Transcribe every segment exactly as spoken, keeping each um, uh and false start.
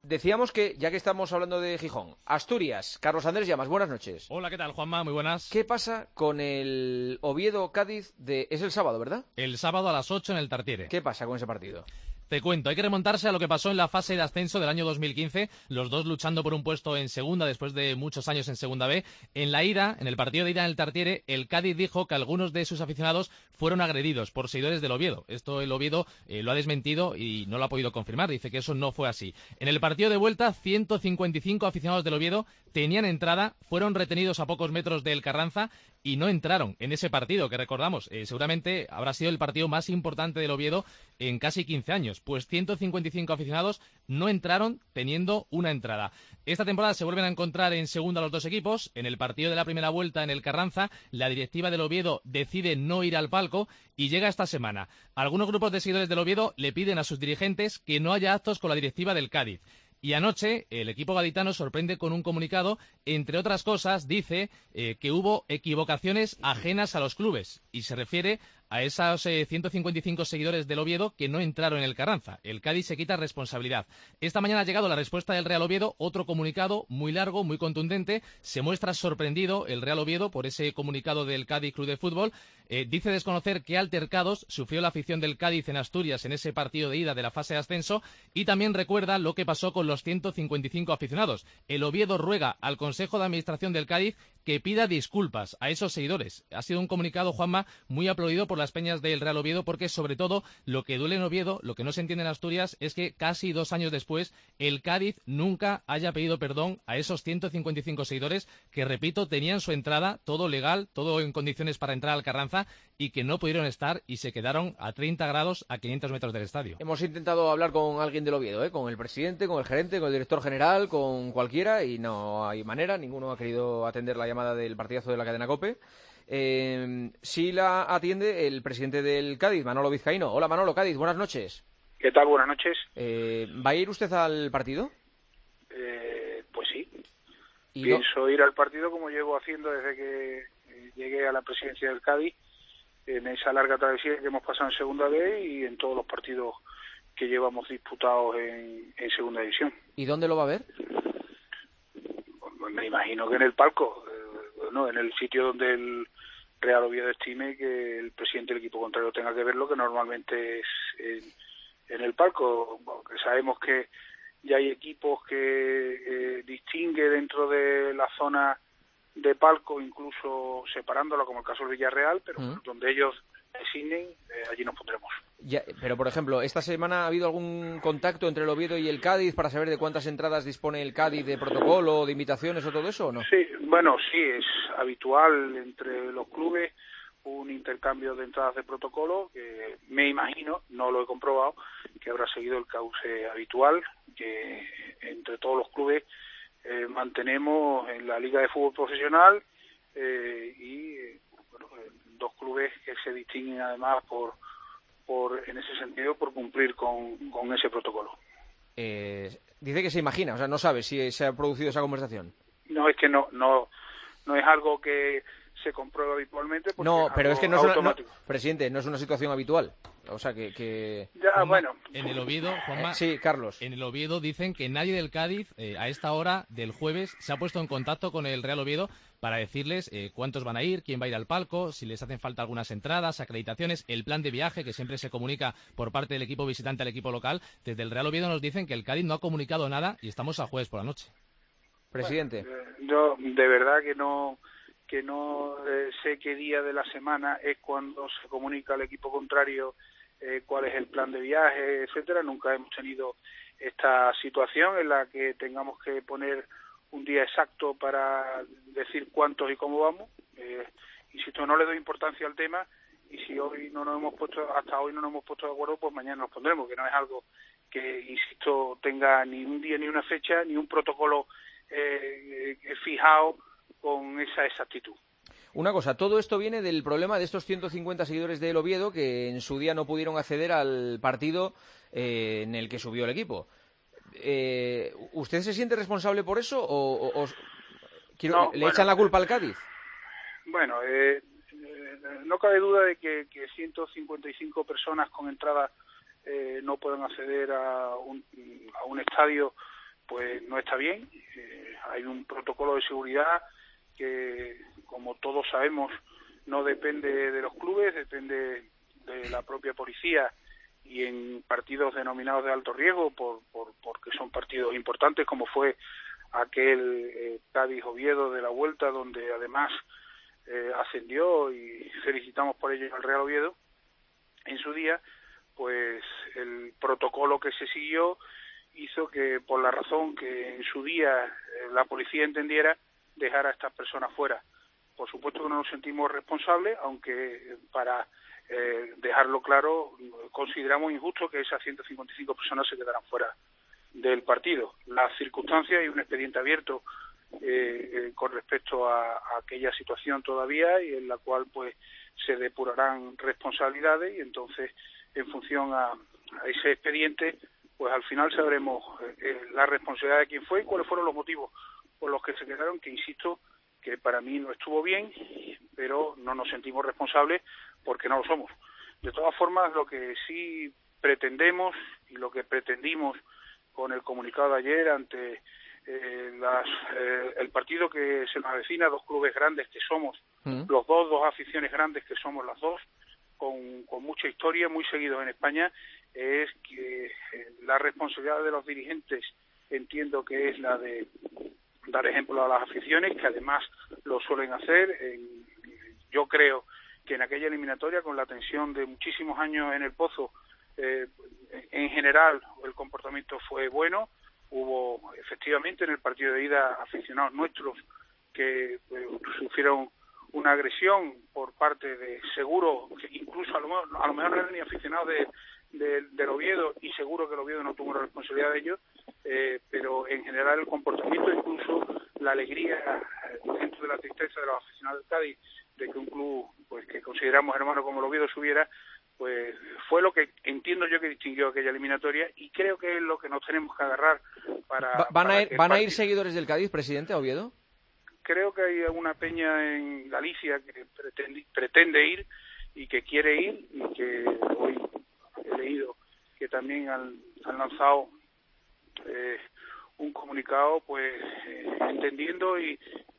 decíamos que, ya que estamos hablando de Gijón, Asturias, Carlos Andrés Llamas, buenas noches. Hola, ¿qué tal, Juanma? Muy buenas. ¿Qué pasa con el Oviedo-Cádiz de... Es el sábado, ¿verdad? El sábado a las ocho en el Tartiere. ¿Qué pasa con ese partido? Te cuento, hay que remontarse a lo que pasó en la fase de ascenso del año dos mil quince, los dos luchando por un puesto en segunda después de muchos años en segunda B. En la ida, en el partido de ida en el Tartiere, el Cádiz dijo que algunos de sus aficionados fueron agredidos por seguidores del Oviedo. Esto el Oviedo eh, lo ha desmentido y no lo ha podido confirmar, dice que eso no fue así. En el partido de vuelta, ciento cincuenta y cinco aficionados del Oviedo tenían entrada, fueron retenidos a pocos metros del Carranza y no entraron en ese partido, que recordamos, eh, seguramente habrá sido el partido más importante del Oviedo en casi quince años. Pues ciento cincuenta y cinco aficionados no entraron teniendo una entrada. Esta temporada se vuelven a encontrar en segunda los dos equipos. En el partido de la primera vuelta en el Carranza, la directiva del Oviedo decide no ir al palco y llega esta semana. Algunos grupos de seguidores del Oviedo le piden a sus dirigentes que no haya actos con la directiva del Cádiz. Y anoche el equipo gaditano sorprende con un comunicado, entre otras cosas, dice eh, que hubo equivocaciones ajenas a los clubes y se refiere a esos eh, ciento cincuenta y cinco seguidores del Oviedo que no entraron en el Carranza. El Cádiz se quita responsabilidad. Esta mañana ha llegado la respuesta del Real Oviedo, otro comunicado muy largo, muy contundente. Se muestra sorprendido el Real Oviedo por ese comunicado del Cádiz Club de Fútbol. Eh, dice desconocer qué altercados sufrió la afición del Cádiz en Asturias en ese partido de ida de la fase de ascenso y también recuerda lo que pasó con los ciento cincuenta y cinco aficionados. El Oviedo ruega al Consejo de Administración del Cádiz que pida disculpas a esos seguidores. Ha sido un comunicado, Juanma, muy aplaudido por las peñas del Real Oviedo porque, sobre todo, lo que duele en Oviedo, lo que no se entiende en Asturias, es que casi dos años después el Cádiz nunca haya pedido perdón a esos ciento cincuenta y cinco seguidores que, repito, tenían su entrada, todo legal, todo en condiciones para entrar al Carranza y que no pudieron estar y se quedaron a treinta grados a quinientos metros del estadio. Hemos intentado hablar con alguien del Oviedo, ¿eh? Con el presidente, con el gerente, con el director general, con cualquiera y no hay manera, ninguno ha querido atender la llamada del partidazo de la cadena COPE. Eh, sí la atiende el presidente del Cádiz, Manolo Vizcaíno. Hola Manolo, Cádiz, buenas noches. ¿Qué tal? Buenas noches. Eh, ¿Va a ir usted al partido? Eh, pues sí. ¿Y Pienso no? ir al partido como llevo haciendo desde que eh, llegué a la presidencia del Cádiz, en esa larga travesía que hemos pasado en Segunda B y en todos los partidos que llevamos disputados en, en Segunda División. ¿Y dónde lo va a ver? Me imagino que en el palco, eh, bueno, en el sitio donde el Real Oviedo estime que el presidente del equipo contrario tenga que verlo, que normalmente es en, en el palco, porque sabemos que ya hay equipos que eh, distingue dentro de la zona de palco, incluso separándola, como el caso del Villarreal, pero ¿Mm? donde ellos designen, eh, allí nos pondremos. Ya, pero, por ejemplo, ¿esta semana ha habido algún contacto entre el Oviedo y el Cádiz para saber de cuántas entradas dispone el Cádiz de protocolo, de invitaciones o todo eso, o no? Sí, bueno, sí, es habitual entre los clubes un intercambio de entradas de protocolo que me imagino, no lo he comprobado, que habrá seguido el cauce habitual que entre todos los clubes eh, mantenemos en la Liga de Fútbol Profesional eh, y eh, bueno, dos clubes que se distinguen además por por en ese sentido por cumplir con, con ese protocolo. Eh, dice que se imagina, o sea, no sabe si se ha producido esa conversación. No, es que no no no es algo que se comprueba habitualmente. No, es pero es que no es una, no, automático. presidente, no es una situación habitual. O sea, que... que... Ya, Juanma, bueno. En el Oviedo, Juanma, Eh, sí, Carlos. En el Oviedo dicen que nadie del Cádiz eh, a esta hora del jueves se ha puesto en contacto con el Real Oviedo para decirles eh, cuántos van a ir, quién va a ir al palco, si les hacen falta algunas entradas, acreditaciones, el plan de viaje que siempre se comunica por parte del equipo visitante al equipo local. Desde el Real Oviedo nos dicen que el Cádiz no ha comunicado nada y estamos a jueves por la noche. Presidente. Bueno, eh, yo de verdad que no que no eh, sé qué día de la semana es cuando se comunica al equipo contrario eh, cuál es el plan de viaje, etcétera. Nunca hemos tenido esta situación en la que tengamos que poner un día exacto para decir cuántos y cómo vamos. Eh, insisto, no le doy importancia al tema y si hoy no nos hemos puesto, hasta hoy no nos hemos puesto de acuerdo, pues mañana nos pondremos, que no es algo que, insisto, tenga ni un día ni una fecha ni un protocolo eh, eh, fijado con esa exactitud. Una cosa, todo esto viene del problema de estos ciento cincuenta seguidores del Oviedo que en su día no pudieron acceder al partido eh, en el que subió el equipo. Eh, ¿Usted se siente responsable por eso o, o, o quiero, no, le bueno, echan la culpa al Cádiz? Bueno, eh, eh, no cabe duda de que, que ciento cincuenta y cinco personas con entrada eh, no puedan acceder a un, a un estadio pues no está bien. Eh, hay un protocolo de seguridad que, como todos sabemos, no depende de los clubes, depende de la propia policía, y en partidos denominados de alto riesgo, por, por porque son partidos importantes, como fue aquel eh, Cádiz-Oviedo de la Vuelta, donde además eh, ascendió, y felicitamos por ello al Real Oviedo en su día. Pues el protocolo que se siguió hizo que, por la razón que en su día eh, la policía entendiera, dejar a estas personas fuera. Por supuesto que no nos sentimos responsables, aunque para eh, dejarlo claro, consideramos injusto que esas ciento cincuenta y cinco personas se quedaran fuera del partido. Las circunstancias y un expediente abierto eh, eh, con respecto a, a aquella situación todavía, y en la cual pues se depurarán responsabilidades, y entonces en función a, a ese expediente pues al final sabremos eh, la responsabilidad de quién fue y cuáles fueron los motivos por los que se quedaron, que insisto que para mí no estuvo bien, pero no nos sentimos responsables porque no lo somos. De todas formas, lo que sí pretendemos y lo que pretendimos con el comunicado de ayer ante eh, las, eh, el partido que se nos avecina, dos clubes grandes que somos, mm. los dos, dos aficiones grandes que somos las dos, con, con mucha historia, muy seguidos en España, es que eh, la responsabilidad de los dirigentes entiendo que es la de dar ejemplo a las aficiones, que además lo suelen hacer. En, yo creo que en aquella eliminatoria, con la tensión de muchísimos años en el Pozo, eh, en general el comportamiento fue bueno. Hubo efectivamente en el partido de ida aficionados nuestros que eh, sufrieron una agresión por parte de, seguro, que incluso a lo mejor, a lo mejor no eran ni aficionados de, de, del Oviedo, y seguro que el Oviedo no tuvo la responsabilidad de ello, eh, pero en general el comportamiento, incluso la alegría dentro de la tristeza de los aficionados del Cádiz de que un club pues que consideramos hermano como el Oviedo subiera, pues fue lo que entiendo yo que distinguió aquella eliminatoria, y creo que es lo que nos tenemos que agarrar para... ¿Van, para a, ir, ¿van a ir seguidores del Cádiz, presidente, a Oviedo? Creo que hay una peña en Galicia que pretende, pretende ir y que quiere ir, y que hoy he leído que también han, han lanzado eh, un comunicado pues eh, entendiendo y,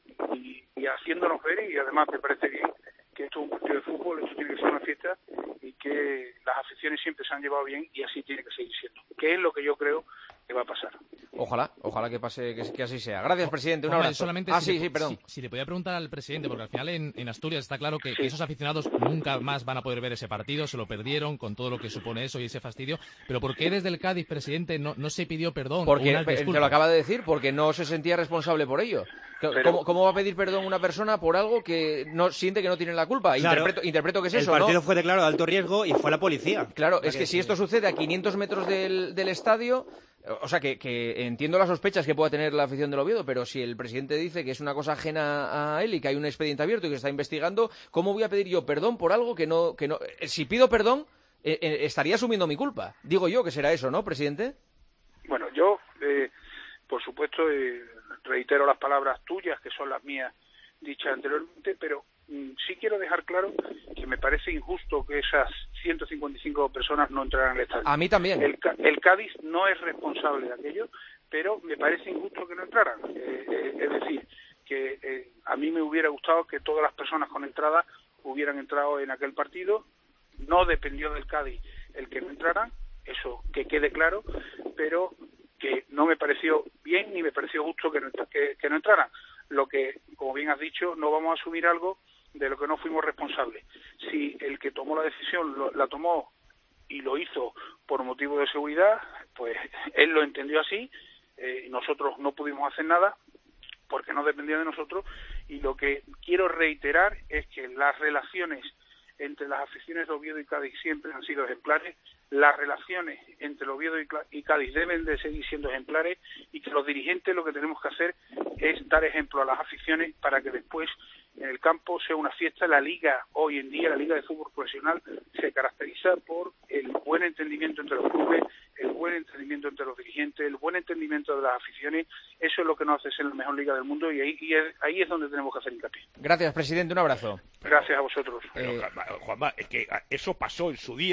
y, y haciéndonos ver, y además me parece bien que esto es un partido de fútbol, esto tiene que ser una fiesta, y que las aficiones siempre se han llevado bien, y así tiene que seguir siendo, que es lo que yo creo que va a pasar. Ojalá, ojalá que pase, que, que así sea. Gracias, presidente, un Hombre, abrazo. Solamente ah, si sí, le, sí, perdón. Si, si le podía preguntar al presidente, porque al final en, en Asturias está claro que, sí. que esos aficionados nunca más van a poder ver ese partido, se lo perdieron con todo lo que supone eso y ese fastidio, pero ¿por qué desde el Cádiz, presidente, no, no se pidió perdón? Porque unas te lo acaba de decir, porque no se sentía responsable por ello. Pero, ¿Cómo, ¿Cómo va a pedir perdón una persona por algo que no siente que no tiene la culpa? Claro, interpreto, interpreto que es el eso, El partido ¿no? fue declarado de alto riesgo y fue la policía. Claro, es que si esto sucede a quinientos metros del, del estadio, o sea, que, que entiendo las sospechas que pueda tener la afición del Oviedo, pero si el presidente dice que es una cosa ajena a él y que hay un expediente abierto y que se está investigando, ¿cómo voy a pedir yo perdón por algo que no... que no si pido perdón, eh, eh, estaría asumiendo mi culpa. Digo yo que será eso, ¿no, presidente? Bueno, yo, eh, por supuesto, eh, reitero las palabras tuyas, que son las mías dichas anteriormente, pero mm, sí quiero dejar claro que me parece injusto que esas ciento cincuenta y cinco personas no entraran al estadio. A mí también. El, el Cádiz no es responsable de aquello, pero me parece injusto que no entraran. Eh, eh, es decir, que eh, a mí me hubiera gustado que todas las personas con entrada hubieran entrado en aquel partido. No dependió del Cádiz el que no entraran, eso que quede claro, pero que no me pareció bien ni me pareció justo que no, que, que no entraran. Lo que, como bien has dicho, no vamos a asumir algo de lo que no fuimos responsables. Si el que tomó la decisión lo, la tomó y lo hizo por motivo de seguridad, pues él lo entendió así, eh, nosotros no pudimos hacer nada porque no dependía de nosotros, y lo que quiero reiterar es que las relaciones entre las aficiones de Oviedo y Cádiz siempre han sido ejemplares. Las relaciones entre Oviedo y Cádiz deben de seguir siendo ejemplares, y que los dirigentes lo que tenemos que hacer es dar ejemplo a las aficiones para que después en el campo sea una fiesta. La Liga, hoy en día, la Liga de Fútbol Profesional se caracteriza por el buen entendimiento entre los clubes, el buen entendimiento entre los dirigentes, el buen entendimiento de las aficiones. Eso es lo que nos hace ser la mejor liga del mundo, y ahí, y es, ahí es donde tenemos que hacer hincapié. Gracias, presidente, un abrazo. Gracias a vosotros. Pero, Juanma, es que eso pasó en su día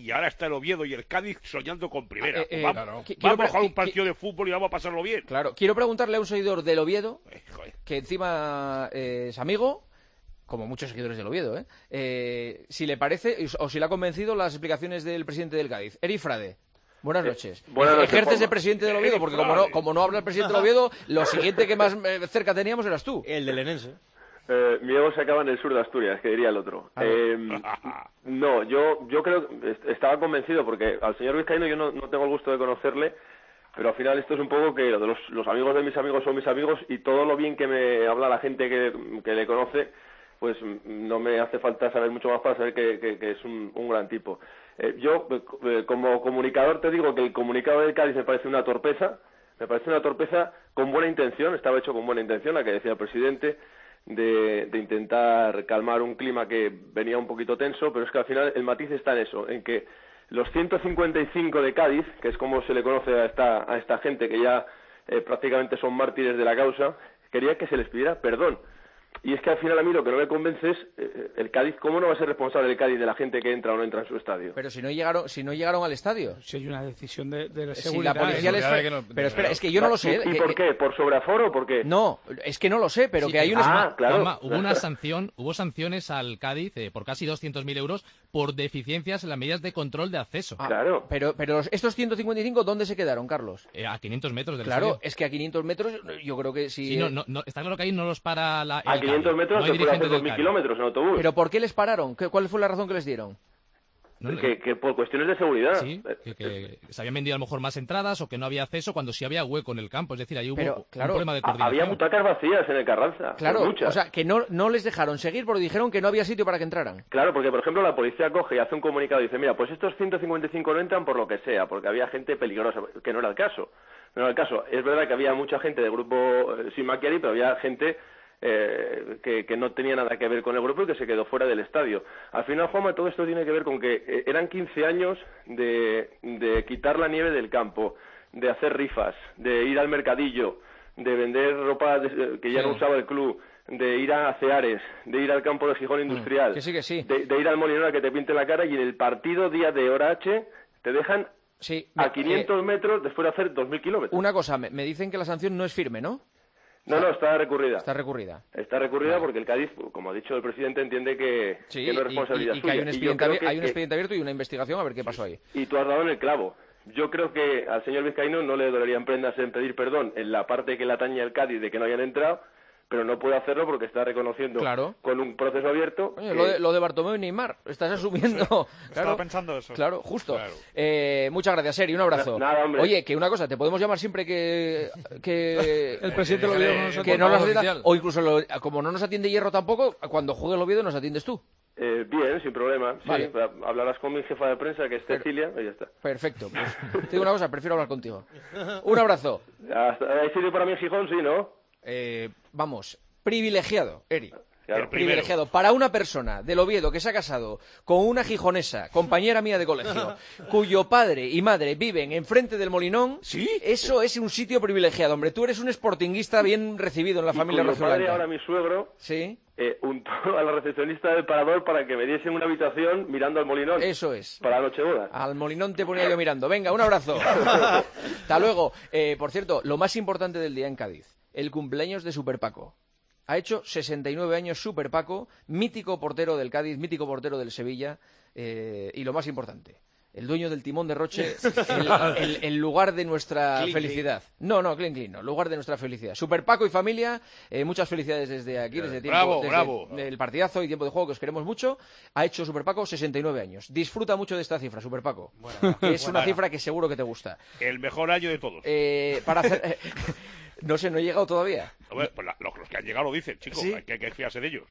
y ahora está el Oviedo y el Cádiz soñando con primera. Eh, eh, vamos claro. Qu- vamos quiero a jugar pre- un partido qui- de fútbol y vamos a pasarlo bien. Claro, quiero preguntarle a un seguidor del Oviedo, Eh, joder. que encima eh, es amigo, como muchos seguidores del Oviedo, ¿eh? Eh, si le parece o si le ha convencido las explicaciones del presidente del Cádiz. Eri Frade, buenas noches. buenas noches, Ejerces de Juanma. presidente del Oviedo, porque como no, como no habla el presidente del Oviedo, lo siguiente que más eh, cerca teníamos eras tú. El del Enense. Eh, mi ego se acaba en el sur de Asturias, que diría el otro. A ver. Eh, no, yo yo creo est- estaba convencido, porque al señor Vizcaíno yo no, no tengo el gusto de conocerle, pero al final esto es un poco que lo de los, los amigos de mis amigos son mis amigos, y todo lo bien que me habla la gente que, que le conoce, pues mm, no me hace falta saber mucho más para saber que, que, que es un, un gran tipo. Eh, yo, eh, como comunicador, te digo que el comunicado del Cádiz me parece una torpeza, me parece una torpeza con buena intención, estaba hecho con buena intención, la que decía el presidente, de, de intentar calmar un clima que venía un poquito tenso, pero es que al final el matiz está en eso, en que los ciento cincuenta y cinco de Cádiz, que es como se le conoce a esta, a esta gente que ya eh, prácticamente son mártires de la causa, quería que se les pidiera perdón. Y es que al final a mí lo que no me convence es eh, el Cádiz, ¿cómo no va a ser responsable el Cádiz de la gente que entra o no entra en su estadio? Pero si no llegaron, si no llegaron al estadio. Si hay una decisión de, de la Si seguridad. la policía les seguridad fue- que no- Pero espera, es que yo no lo sé. ¿Y, y que- por que- qué? ¿Por sobreaforo o por qué? No, es que no lo sé, pero Sí, que hay un... Ah, claro. Juanma, hubo una sanción, hubo sanciones al Cádiz eh, por casi doscientos mil euros por deficiencias en las medidas de control de acceso. Ah, Claro. Pero, pero estos ciento cincuenta y cinco, ¿dónde se quedaron, Carlos? Eh, a quinientos metros del Claro, estadio. es que a quinientos metros yo creo que sí... Sí, no, no, no, está claro que ahí no los para la. A el quinientos Cádiz. metros No hay se puede hacer dirigentes del dos mil Cádiz. kilómetros en autobús. ¿Pero por qué les pararon? ¿Qué- ¿Cuál fue la razón que les dieron? No, no, que, que por cuestiones de seguridad. Sí, que, que se habían vendido a lo mejor más entradas o que no había acceso cuando sí había hueco en el campo. Es decir, ahí hubo Pero, claro, un problema de Ha- coordinación. Había butacas vacías en el Carranza. Claro, muchas. o sea, que no, no les dejaron seguir porque dijeron que no había sitio para que entraran. Claro, porque por ejemplo la policía coge y hace un comunicado y dice, mira, pues estos ciento cincuenta y cinco no entran por lo que sea, porque había gente peligrosa, que no era el caso. No era el caso. Es verdad que había mucha gente del grupo eh, Sin Macchiari, pero había gente eh, que, que no tenía nada que ver con el grupo y que se quedó fuera del estadio. Al final, Juanma, todo esto tiene que ver con que eh, eran quince años de, de quitar la nieve del campo, de hacer rifas, de ir al mercadillo, de vender ropa de- que ya Sí. no usaba el club, de ir a Ceares, de ir al campo de Gijón Industrial, que sí, que sí. De, de ir al Molinón a que te pinte la cara, y en el partido día de hora H te dejan Sí. a me- quinientos eh, metros después de hacer dos mil kilómetros. una cosa, me, me dicen que la sanción no es firme, ¿no? No, no, está recurrida. Está recurrida. Está recurrida Vale. porque el Cádiz, como ha dicho el presidente, entiende que, Sí, que no es y- responsabilidad y, y que suya. hay un Y yo expediente, creo abi- que- hay un que- expediente abierto y una investigación a ver qué pasó ahí. Y tú has dado en el clavo. Yo creo que al señor Vizcaíno no le dolerían prendas en pedir perdón en la parte que le atañe al Cádiz de que no hayan entrado, pero no puede hacerlo porque está reconociendo Claro. con un proceso abierto. Coño, que- lo, de, lo de Bartomeu y Neymar, estás asumiendo. Claro, Estaba pensando eso. claro, justo. Claro. Eh, muchas gracias, Eri, un abrazo. Na- nada, hombre. Oye, que una cosa, te podemos llamar siempre que. que El presidente lo vio con nosotros. que no nos atienda, oficial. o incluso lo- como no nos atiende Hierro tampoco, cuando juegue el Oviedo nos atiendes tú. Eh, bien, sin problema. Sí, Vale. hablarás con mi jefa de prensa, que es Cecilia, y ya está. Perfecto. Pues, te digo una cosa, prefiero hablar contigo. Un abrazo. Hasta, ¿hay sitio para mí en Gijón? Sí, ¿no? Eh, vamos, privilegiado, Eri. Claro. El primero. Privilegiado. Para una persona del Oviedo que se ha casado con una gijonesa, compañera mía de colegio, cuyo padre y madre viven enfrente del Molinón, ¿Sí? eso es un sitio privilegiado, hombre. Tú eres un sportinguista bien recibido en la Y familia cuyo padre, rojiblanca. ahora mi suegro, Sí, eh, untó a la recepcionista del parador para que me diesen una habitación mirando al Molinón. eso es. Para la Nocheboda. Al Molinón te ponía yo mirando. Venga, un abrazo. Hasta luego. Eh, por cierto, lo más importante del día en Cádiz, el cumpleaños de Super Paco. Ha hecho sesenta y nueve años Super Paco, mítico portero del Cádiz, mítico portero del Sevilla, eh, y lo más importante, el dueño del timón de Roche, el, el- el lugar de nuestra Clean, felicidad. No, no, clean, clean, no, lugar de nuestra felicidad. Super Paco y familia, eh, muchas felicidades desde aquí, desde tiempo, Bravo, desde bravo. el partidazo y tiempo de juego, que os queremos mucho. Ha hecho Super Paco sesenta y nueve años. Disfruta mucho de esta cifra, Super Paco, que es una cifra que seguro que te gusta. El mejor año de todos. Eh, para hacer... eh, no sé, no he llegado todavía. Hombre, pues la- los, los que han llegado lo dicen, chicos. ¿Sí? Hay que, hay que fiarse de ellos.